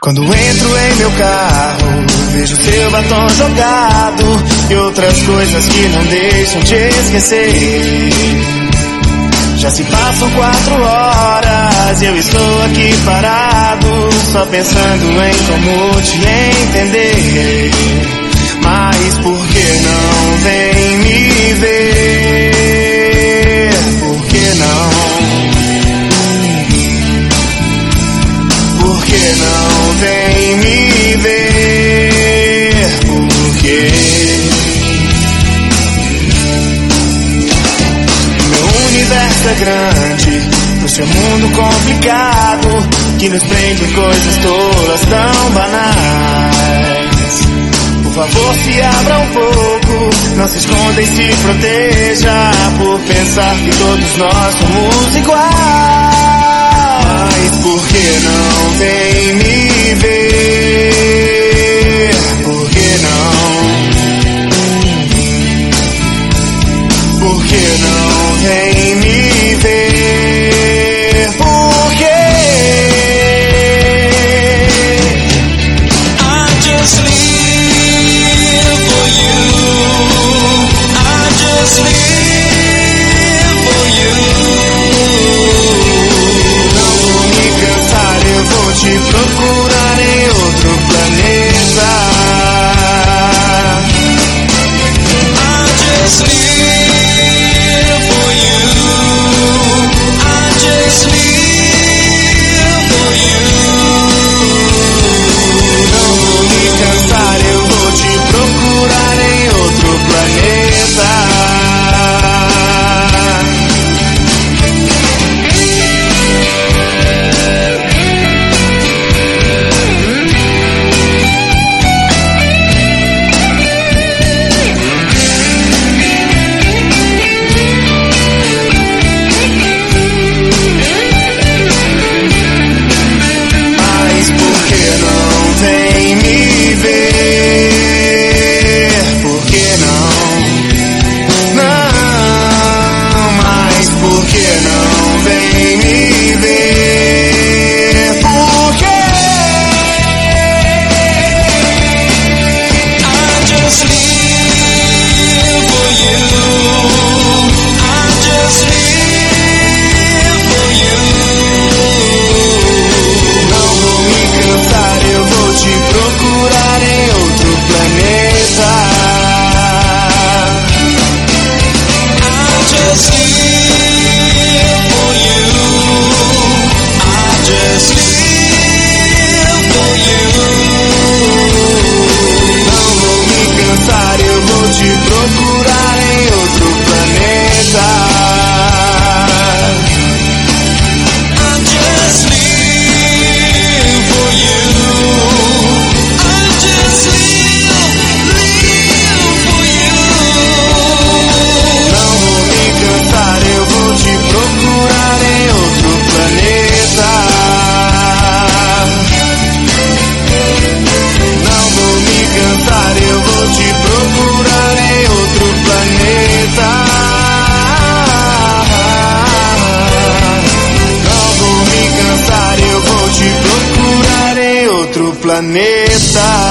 Quando entro em meu carro, vejo seu batom jogado e outras coisas que não deixam te esquecer. Já se passam 4 horas e eu estou aqui parado, só pensando em como te entender. Mas por que não vem me ver? Por que não? Por que não vem me ver? Por quê? Meu universo é grande, no seu mundo complicado, que nos prende em coisas tolas tão banais. Por favor, se abra um pouco, não se esconda e se proteja, por pensar que todos nós somos iguais. Mas por que não vem me ver? Por que não? Por que não vem me ver? Por quê? I just live for you. I just live for you. Não vou me cansar, eu vou te procurar em outro planeta. I just live for you. I just live for you. Não vou me cansar, eu vou te procurar em outro planeta. Mas por que não vem me ver? Por que não? Não, mas por que não vem me ver? Por quê? I just live for you. I just live for you. Não vou me cansar, eu vou te procurar em outro planeta. I just live for you. I just live for you. Não vou me cansar, eu vou te procurar em outro planeta. I just live for you. I just live for you. Não vou me cansar, eu vou te procurar em outro planeta. Não vou me cansar, eu vou te procurar em outro planeta. Não vou me cansar, eu vou te procurar em outro planeta.